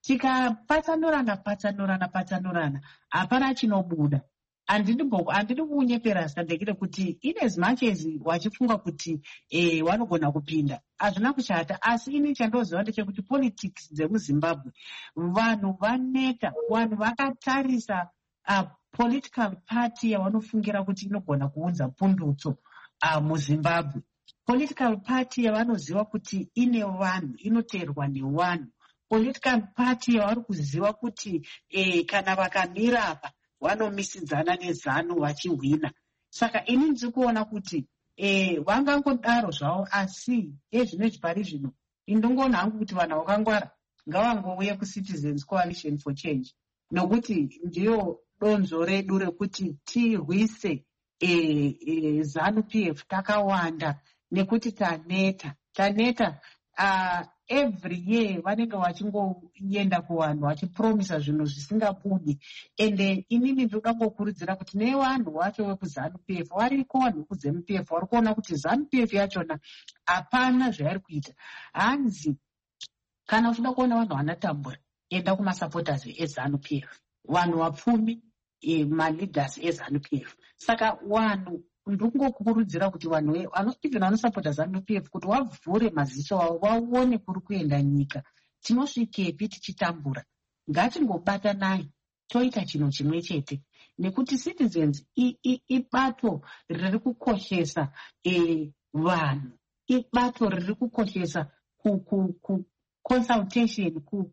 S2: Tikapatsanurana hapana chinobuda. Handidi kuunyepera Sandekile kuti in as much as wachifunga kuti vanogona kupinda hazvina kushata, asi ini chandoziva ndechekuti politics dzemuZimbabwe vanhu vaneta, vanhu vakatarisa political party yavanofungira kuti inogona kuunza pundutso muZimbabwe. Political party yavanoziva kuti ine vanhu, inoteerwa nevanhu. Political party yavari kuziva kuti kana vakamira apa vanomisidzana neZANU vachihwina. Saka ini ndiri kuona kuti vangangodaro zvavo, asi ezvinezvi pari zvino indongoona hangu kuti vanhu vakangwara ngavangouye kuCitizens Coalition for Change, nokuti ndiyo donzo redu rekuti tirwise ZANU-PF. Takawanda nekuti taneta every year vanenge vachingoenda kuvanhu vachipromisa zvinhu zvisingabudi. Ende inini ndoda ngokurudzira kuti nevanhu vacho vekuZANU-PF variko, vanhu vekuZANU-PF vari kuona kuti ZANU-PF yachona hapana zvairi kuita. Hanzi kana uchida kuona vanhu vanatambura, enda kumasupporters eZANU-PF, vanhu vapfumi, maleaders eZANU-PF. Saka vanhu ndingokurudzira kuti vanhu even vanosapota ZANU-PF kuti vavhure maziso avo vaone kuri kuenda nyika. Tinosvikepi tichitambura? Ngatingobatanai toita chinhu chimwe chete, nekuti citizens ibato riri kukoshesa vanhu, ibato riri kukoshesa consultation,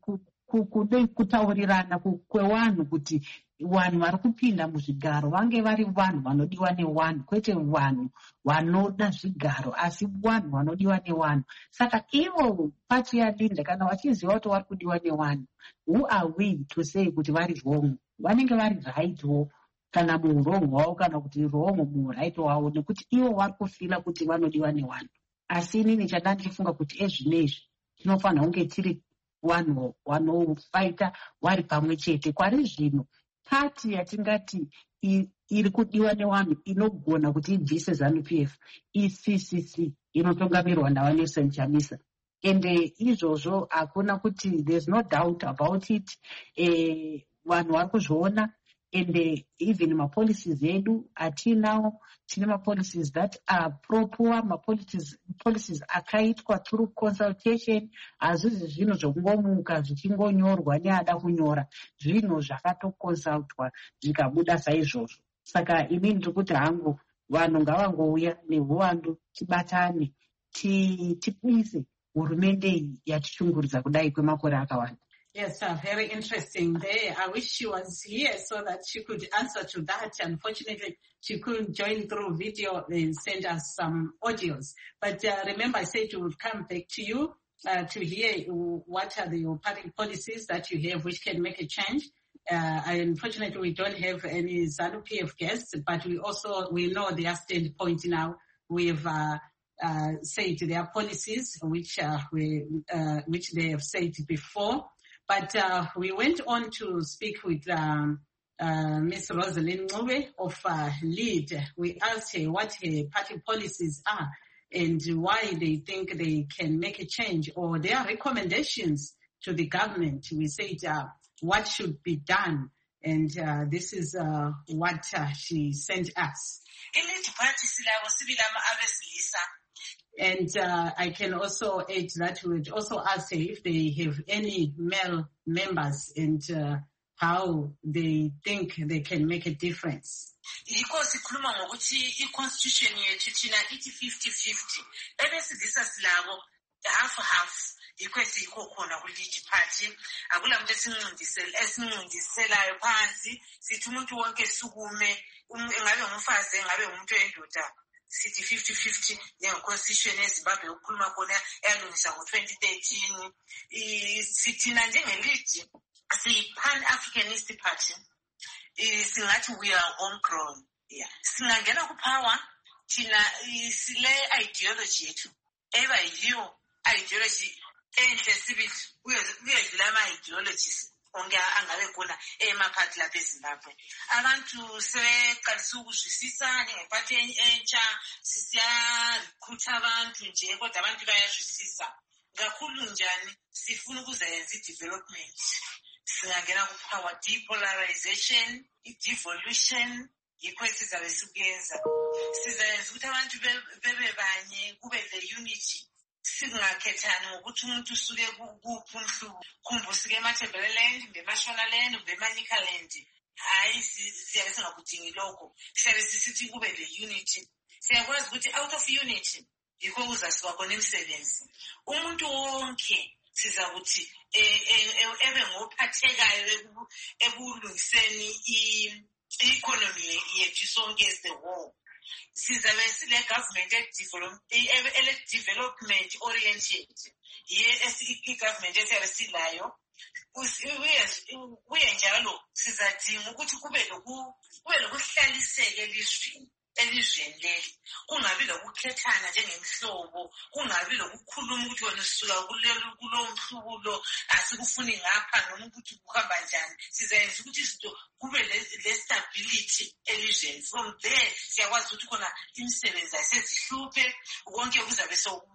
S2: kutaurirana kwevanhu kuti vanhu vari kupinda muzvigaro vange vari vanhu vanodiwa nevanhu, kwete vanhu vanoda zvigaro, asi vanhu vanodiwa nevanhu. Saka ivo pati yaLinda kana vachiziva kuti vari kudiwa nevanhu, who are we to say kuti vari wrong? Vanenge vari right wo kana muwrong wavo kana kuti wrong muwright wavo, nekuti ivo vari kufila kuti vanodiwa nevanhu. Asi inini chada ndichifunga kuti ezvinezvi tinofanira kunge tiri vanhu vanofaita vari pamwe chete. Kwari zvino pati yatingati iri kudiwa nevanhu inogona kuti ibvise ZANU-PF iCCC inotungamirwa naVanelson Chamisa. Ende izvozvo hakuna kuti there's no doubt about it. Vanhu vari kuzviona. And even policies edu atinawo tine policies that are pro-poor, policies akaitwa through consultation. Hazvizi zvino zvokungomuka zvichingonyorwa neada kunyora, zvino zvakatokonsultwa zvikabuda saizvozvo. Saka inini ndiri kuti hangu vanhu ngavangouya neuwandu, tibatane tibvise hurumende iyi yatichunguridza kudai kwemakore akawanda.
S1: Yes, very interesting there. I wish she was here so that she could answer to that. Unfortunately, she couldn't join through video and send us some audios. But remember, I said we would come back to you to hear what are the party policies that you have which can make a change. Unfortunately, we don't have any ZANU-PF guests, but we know their standpoint now. We've said their policies, which they have said before. But we went on to speak with Ms. Rosalind Ncube of LEAD. We asked her what her party policies are and why they think they can make a change or their recommendations to the government. We said what should be done, and this is what she sent us. And I can also add that we would also ask if they have any male members and how they think they can make a difference.
S3: Sikhuluma ngokuthi i-constitution yethu thina ithi 50-50. Ebesilisa silabo half yikho esikho khona ku-Lead Party. Akula muntu esincindiselayo phansi sithi umuntu wonke sukume, engabe umfazi engabe umuntu wendoda. Sithi 50-50 njengo-constitution eZimbabwe ukukhuluma khona eyalungisa ngo-2013. Sithina njenge-LEAD siyi-Pan-Africanist Party. Singathi we are homegrown. Yeah. Singangena ku-power thina sile ideology yethu eba yiyo ideology enhle sibili kuyedlula ama-ideologies onke angabe khona emaphathi lapha eZimbabwe. Abantu sebeqalisa ukuzwisisa ngephathi entsha, sisiya-recruit abantu nje kodwa abantu bayazwisisa. Kakhulu njani sifuna ukuzenza i-development. Singangena ku-power, depolarization, i-devolution, yikho esizabe sikuyenza. Sizayenza ukuthi abantu bebe banye, kube le-unity. Singakhethani ngokuthi umuntu usuke kuphi umhlubu. Kumbusike eMathebeleland, eMashonaland, eManyikaland. Hayi siyabe singakudingi lokho. Siyabe sisithi kube le-unity. Siyakwazi ukuthi out of unity yikho kuzasuka khona imisebenzi. Umuntu wonke sizakuthi ebe ngophathekayo ekulungiseni i-economy yethu sonke as the whole. Sizabe sile government development oriented. I-government esiyabe silayo. Kuye njalo sizadinga ukuthi kube lokuhlaliseka elizweni leli. Kungabi lokukhethana njengemhlobo, kungabi lokukhuluma ukuthi wena usuka kulo mhlubu lo asikufuni ngapha noma ukuthi kuhamba njani. Sizayenza ukuthi izinto kube le stability elizweni. From there siyakwazi ukuthi khona imisebenzi ayisezihluphe, konke kuzabe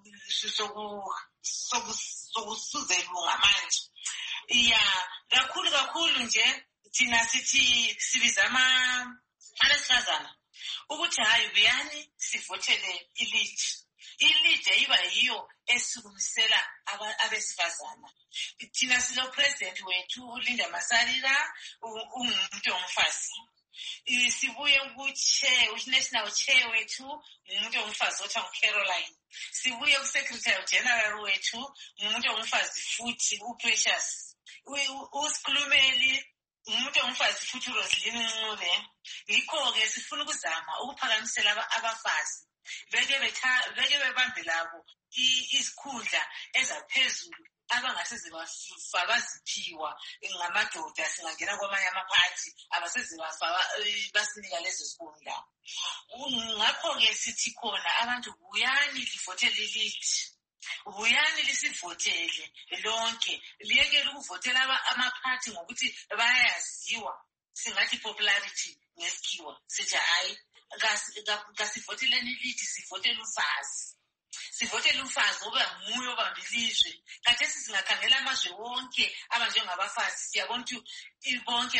S3: sokusuzelunga manje. Yeah, kakhulu nje thina sithi sibiza abesifazana ukuthi hayi buyani sivotele i-LEAD. I-LEAD yiba yiyo esukumisela abesifazana. Thina silo president wethu uLinda Masarira ungumuntu ongumfazi. Sibuye national chair wethu umuntu ongumfazi othiwa uCaroline. Sibuye ku-secretary general wethu umuntu ongumfazi futhi uPrecious. usikhulumeli umuntu ongumfazi futhi uRoslyn Ncube. Yikho-ke sifuna ukuzama ukuphakamisela abafazi beke bebambe labo izikhundla ezaphezulu abangaseze baziphiwa ngamadoda. Singangena kwamanye amaphathi abaseze basinika lezo zikhundla. Ngakho-ke sithi khona abantu buyani livotele ilithi, buyani lisivotele lonke, liyekele ukuvotela amaphathi ngokuthi bayayaziwa, singathi popularity ngesikhiwa. Sithi hayi kasivoteleni ilithi, sivotele umfazi. Sivotele umfazi ngoba nguye obamba ilizwe. Khathesi singakhangela amazwe wonke abanjengabafazi, siyabona ukuthi bonke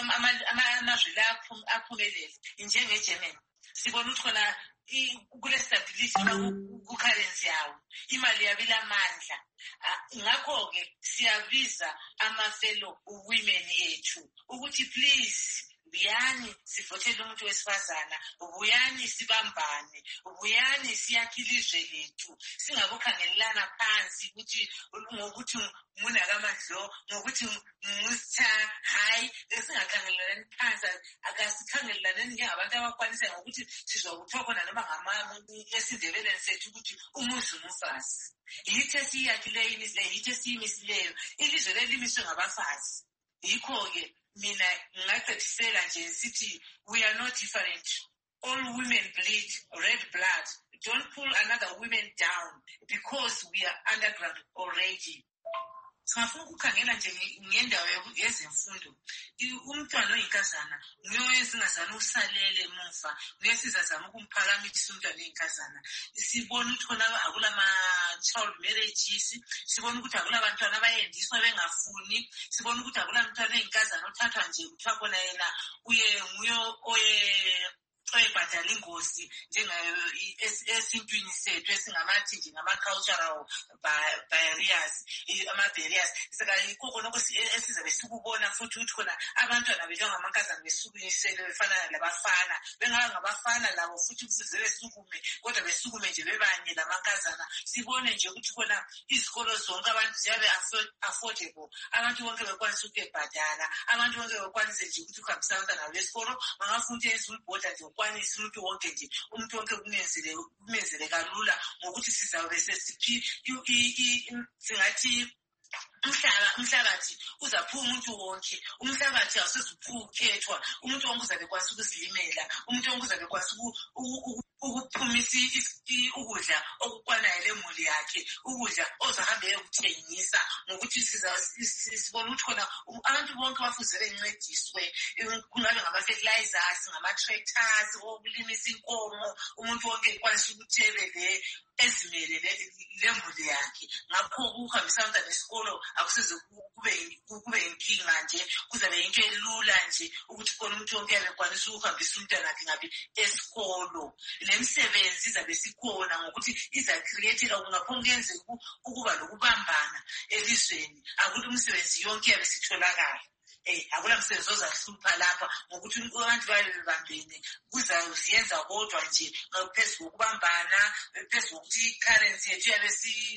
S3: amazwe la aphumelele njengeGermany. Sibona ukuthi khona kule stability ku-currency yawo, imali yabo ilamandla. Ngakho-ke siyabiza ama-fellow women ethu ukuthi please buyani sivotele umuntu wesifazana, buyani sibambane, buyani siyakhe ilizwe lethu, singabokhangelelana phansi ngokuthi munakamandlo, ngokuthi musitha. Hayi, singakhangelelani phansi, akasikhangelelani njengabantu abakwanisayo ngokuthi sizokuthiwa khona noma esindebeleni sethu ukuthi umuzi umfazi. Yithi esiyakhileyo imizi leyo, yithi esiyimisileyo, ilizwe lelimiswe ngabafazi. Yikho-ke mina ngingacebisela nje sithi we are not different. All women bleed red blood. Don't pull another woman down because we are underground already. Singafuna ukukhangela nje ngendawo yezemfundo. Umntwana oyinkazana ngiyezingazana usalele emuva, ngesizazama ukumphakamisa umntwana oyinkazana. Sibona ukuthi khona akulama-child marriages, sibona ukuthi akulabantwana abayendiswa bengafuni, sibona ukuthi akulamntwana oyinkazana othathwa nje kuthiwa khona yena nguye oyibhadala ingozi esintwini sethu esingamathi nje ngama-cultural barriers, ama-barriers. Yikho khona esizabe sikubona futhi ukuthi khona abantwana bethu angamankazana besukunyisele befana labafana, bengaba ngabafana labo futhi kufuze besukume, kodwa besukume nje bebanye lamankazana. Sibone nje ukuthi khona izikolo zonke abantu ziyabe affordable, abantu bonke bekwanisa ukubhadala, abantu bonke bekwanisa nje ukuthi ukuhambisa abantwana besikolo, bangafuna ukuthi umbhoda nje ukwanisa umuntu wonke nje, umuntu wonke kumenzele kalula ngokuthi sizabe sesiphi singathi umhlabathi uzaphuma umuntu wonke. Umhlabathi awusezuphukethwa, umuntu wonke uzabe kwanisa ukuzilimela, umuntu wonke uzabe kwanisa ukuphumisa ukudla okukwanayo lemuli yakhe, ukudla ozahambe yokuthengisa, ngokuthi sibona ukuthi khona abantu bonke bafuze bencediswe, kungabe ngama-fertilizers, ngama-tractors, okulimisa inkomo, umuntu wonke ekwanisa ukuthi ebe ezimele lemuli yakhe. Ngakho ukuhambisa abantwana besikolo akusize kube inkinga nje, kuzabe yinto elula nje ukuthi khona umuntu wonke abekwanisa ukuhambisa umntwana wakhe ngabe esikolo. Le misebenzi izabe sikhona ngokuthi iza-create-eka kungaphongenze ukuba lokubambana elizweni. Akula umsebenzi yonke yabe sitholakala. Akula msebenzi ozahlupha lapha ngokuthi abantu babe bebambene, kuzayenza kodwa nje ngaphezu kokubambana, phezu kokuthi i-currency yethu yabe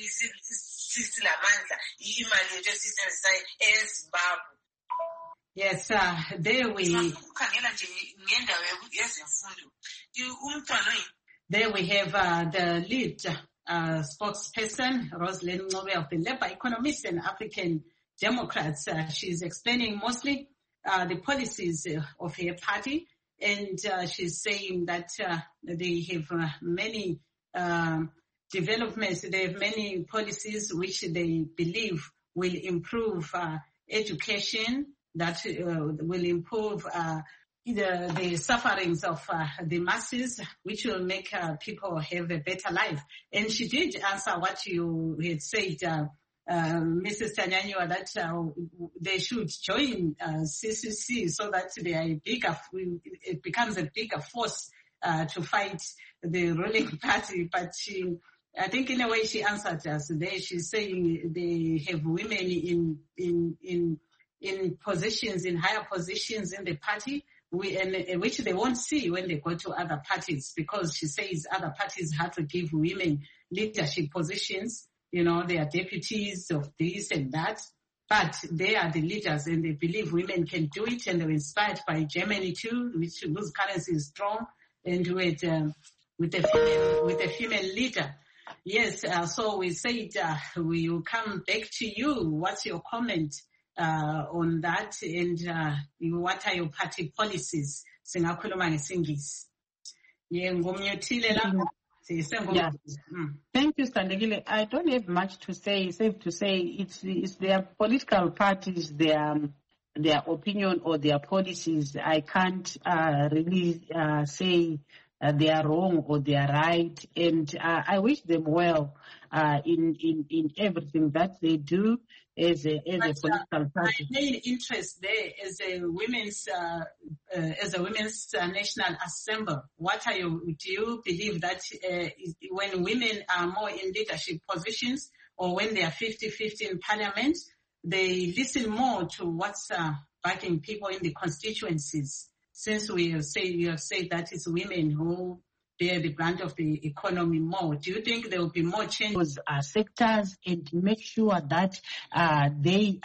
S3: silamandla, imali yethu esiyisebenzisayo eZimbabwe.
S1: Yes, there we have the lead spokesperson, Roslyn Ncube of the Labour Economists and African Democrats. She's explaining mostly the policies of her party, and she's saying that they have many developments, they have many policies which they believe will improve education, that will improve the sufferings of the masses, which will make people have a better life. And she did answer what you had said, Mrs. Tanyanywa, that they should join CCC so that they are it becomes a bigger force to fight the ruling party. But I think in a way she answered us there. She's saying they have women in positions, in higher positions in the party, which they won't see when they go to other parties, because she says other parties have to give women leadership positions. You know, they are deputies of this and that. But they are the leaders and they believe women can do it, and they were inspired by Germany too, whose currency is strong, and with a female leader. Yes, so we said we will come back to you. What's your comment on that, and what are your party policies? Singakhuluma ngesingisi. Ngomnyuthile lapho.
S2: Yeah. Thank you, Standegile. I don't have much to say. Safe to say, it's their political parties, their opinion or their policies. I can't really say they are wrong or they are right, and I wish them well in everything that they do as a political party.
S1: My main interest there is a women's national assembly. Do you believe that when women are more in leadership positions, or when they are 50-50 in parliament, they listen more to what's backing people in the constituencies? Since you have said that it's women who bear the brunt of the economy more, do you think there will be more changes?
S2: Sectors, and make sure that they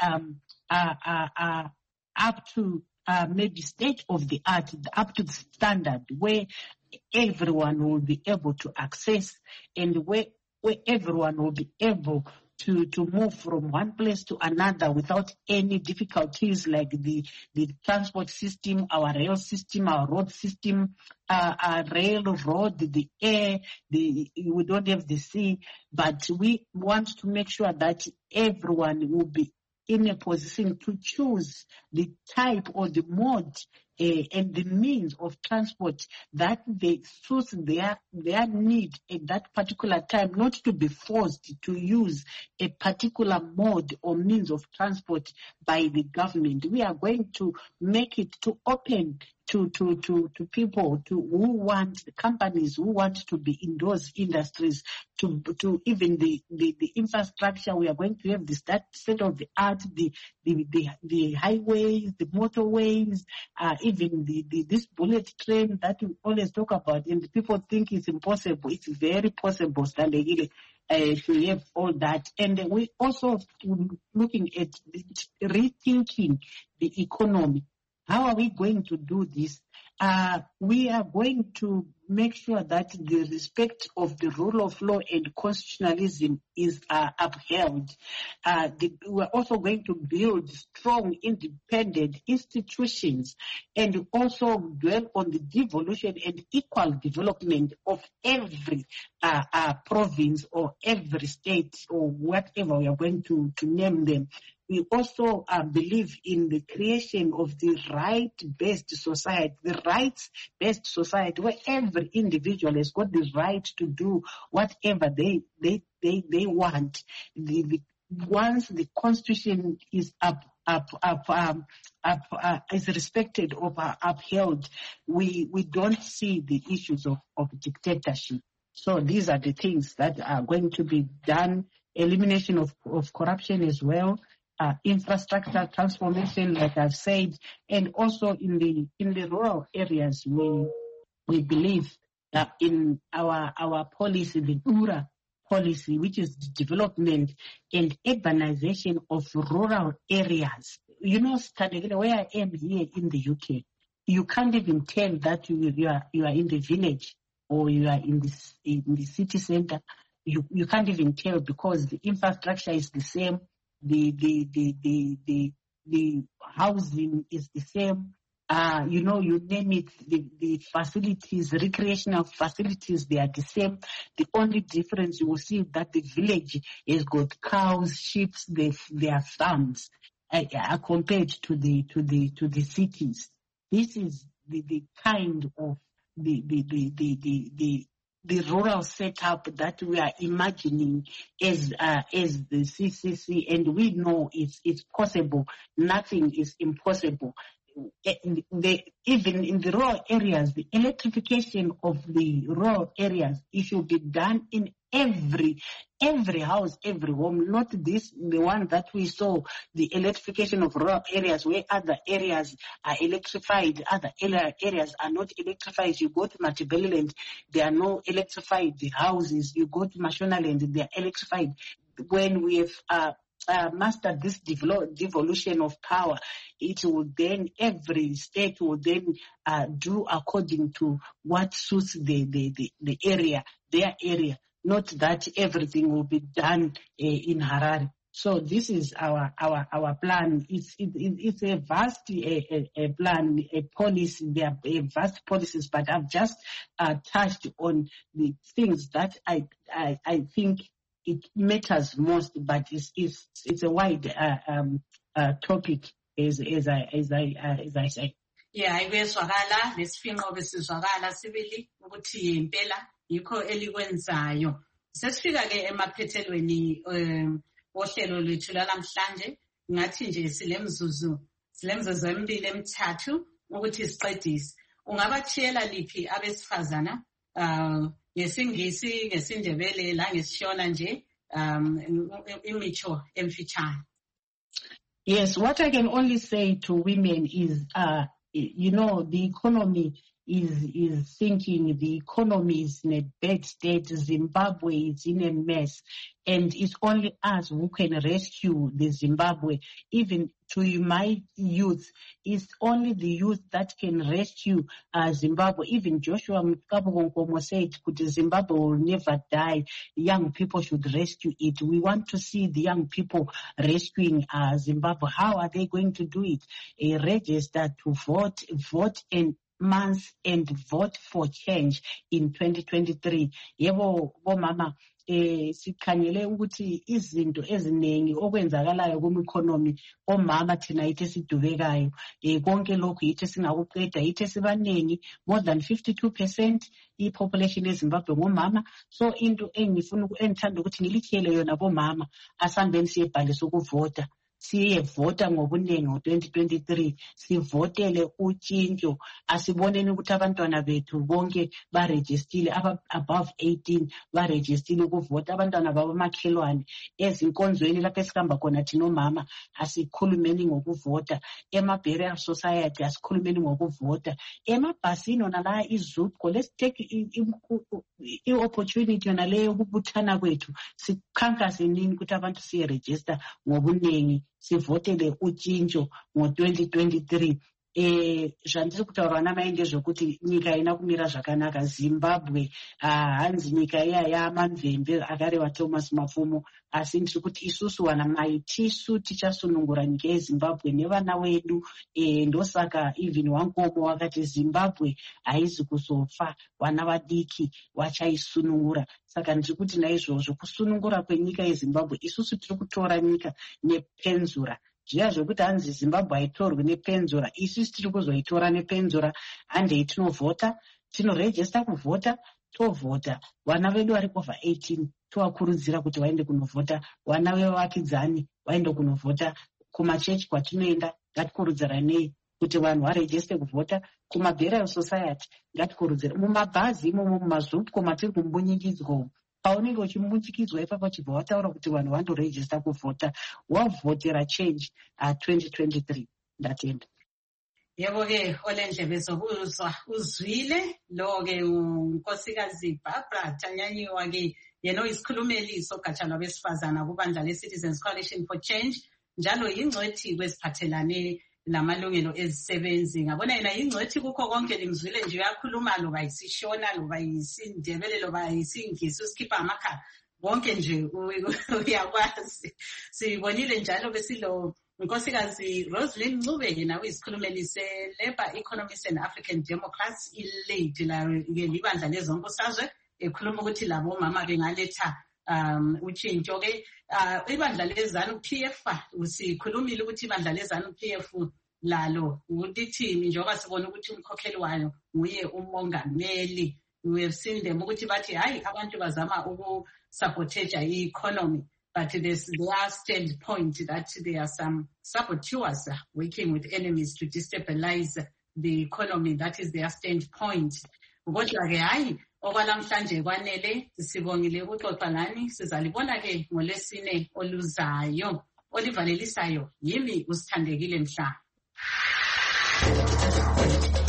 S2: are up to maybe state of the art, up to the standard, where everyone will be able to access, and where everyone will be able to move from one place to another without any difficulties, like the transport system, our rail system, our road system, our railroad, the air, we don't have the sea, but we want to make sure that everyone will be in a position to choose the type or the mode and the means of transport that they suit their need at that particular time, not to be forced to use a particular mode or means of transport by the government. We are going to make it to open to people who want, companies who want to be in those industries, to even the infrastructure. We are going to have that state of the art, the highways, the motorways, even this bullet train that we always talk about, and people think it's impossible. It's very possible, Standegile, to have all that. And we also looking at rethinking the economy. How are we going to do this? We are going to make sure that the respect of the rule of law and constitutionalism is upheld. We are also going to build strong, independent institutions, and also dwell on the devolution and equal development of every province or every state, or whatever we are going to name them. We also believe in the creation of the right-based society, the rights-based society, where every individual has got the right to do whatever they want. Once the Constitution is is respected or upheld, we don't see the issues of dictatorship. So these are the things that are going to be done. Elimination of corruption as well. Infrastructure transformation, like I've said, and also in the rural areas, we believe that in our policy, the URA policy, which is the development and urbanization of rural areas. You know, where I am here in the UK, you can't even tell that you are in the village or you are in the city center. You can't even tell, because the infrastructure is the same. The housing is the same. You name it, the facilities, recreational facilities, they are the same. The only difference you will see that the village has got cows, sheep, their farms, compared to the cities. This is the kind of the rural setup that we are imagining as the CCC, and we know it's possible. Nothing is impossible. Even in the rural areas, the electrification of the rural areas, it should be done in every house, every home, not the one that we saw, the electrification of rural areas where other areas are electrified, other areas are not electrified. You go to Matabeleland, there are no electrified houses. You go to Mashonaland, they are electrified. When we have master this devolution of power, it will then, every state will then do according to what suits the area, their area, not that everything will be done in Harare. So this is our plan. It's a vast plan, a policy. There are vast policies, but I've just touched on the things that I think it matters most. But it's a wide topic, as I say.
S1: Yeah, ikwezwakala lesifinqo besizwakala sibili ukuthi impela yikho elikwenzayo. Sesifika ke emaphethelweni ohlelo lwethu lalamhlanje, ngathi nje silemzuzu emibili emithathu ukuthi siqedise. Ungabathiyela liphi abesifazana ngesingisi, ngesindebele la ngesishona nje imicho emfitshane?
S2: Yes, what I can only say to women is the economy is sinking. The economy is in a bad state. Zimbabwe is in a mess. And it's only us who can rescue the Zimbabwe. Even to my youth, it's only the youth that can rescue Zimbabwe. Even Joshua Mkabu said, Zimbabwe will never die. Young people should rescue it. We want to see the young people rescuing Zimbabwe. How are they going to do it? Register to vote and months and vote for change in 2023. Yebo bomama sikhanyele ukuthi izinto eziningi okwenzakalayo kuma-economy omama thina yithi sidubekayo konke lokhu yithi singakuqeda yithi sibaningi, more than 52% i-population yeZimbabwe ngomama. So into engithanda ukuthi ngilithiyele yona bomama, asambeni siyebhalisa ukuvota. Siyevota ngobuningi ngo-2023, sivotele utshintsho. Asiboneni ukuthi abantwana bethu bonke barejistile, above 18 barejistile ukuvota, abantwana babo makhelwane. Ezinkonzweni lapho esihamba khona thina omama asikhulumeni ngokuvota. Ema-burial society asikhulumeni ngokuvota. Emabhasini yona la izupho, let's take i-opportunity yona leyo ukubuthana kwethu. Sikhankase nini ukuthi abantu siyeregister ngobuningi, sivotele utshintsho ngo-2023. Zvandiri kutaura namai ndezvokuti nyika ina kumira zvakanaka. Zimbabwe hanzi nyika iya yamanzvembe akareva Thomas Mapfumo, asi ndiri kuti isusu vanamai tisu tichasunungura nyika yeZimbabwe nevana wedu. Ndosaka even Wankomo wakati Zimbabwe haizi kuzofa, vana vadiki vachaisunungura. Saka ndiri kuti naizvozvo kusunungura kwenyika yeZimbabwe isusu tiri kutora nyika nepenzura. Zviya zvokuti hanzi Zimbabwe haitorwi nepenzura, isusu tiri kuzoitora nepenzura. Handei tinovhota, tinorejista kuvhota, tovhota. Vana vedu vari over 18 tovakurudzira kuti vaende kunovhota. Vana vevakidzani vaende kunovhota. Kumachechi kwatinoenda ngatikurudziranei kuti vanhu varejiste kuvhota. Kuma-burial society ngatikurudzira. Mumabhazi imomo mumazupuko matiri kumbunyikidzwa paunenge uchimbunyikidzwa ipapo wachibva wataura kuti vanhu vandorejista kuvhota, wavhotera change 2023. Ndatenda.
S1: Yebo-ke olendlebe zokuzwa uzwile lo-ke unkosikazi Barbara Tanyanyiwa-ke yena oyisikhulumeli sogatsha lwabesifazana kubandla le-Citizens Coalition for Change, njalo yingcwethi kweziphathelane namalungelo ezisebenzi. Ngabona yena yingcwethi kukho konke, limzwile nje uyakhuluma loba yisishona loba yisindebele loba yisingisi usikhipha amakhala bonke nje uyakwazi. Sibonile njalo besilo unkosikazi Roselyn Ncube yena uyisikhulumeli se-Labour Economists and African Democrats, i-lead libandla lezonkosazwe, ekhuluma ukuthi labo mama bengaletha utshintsho-ke. Ibandla leZANU-PF usikhulumile ukuthi ibandla leZANU-PF lalo ulithini njengoba sibona ukuthi umkhokheli wayo nguye umongameli. We have seen them ukuthi bathi hayi abantu bazama ukusupporteja i-economy, but there's their standpoint that there are some saboteurs working with enemies to destabilize the economy. That is their standpoint. Kodwa-ke hayi okwalamhlanje kwanele, sibongile ukuxoxa lani. Sizalibona-ke ngoLwesine oluzayo. Olivalelisayo yimi uSithandekile Mhlanga.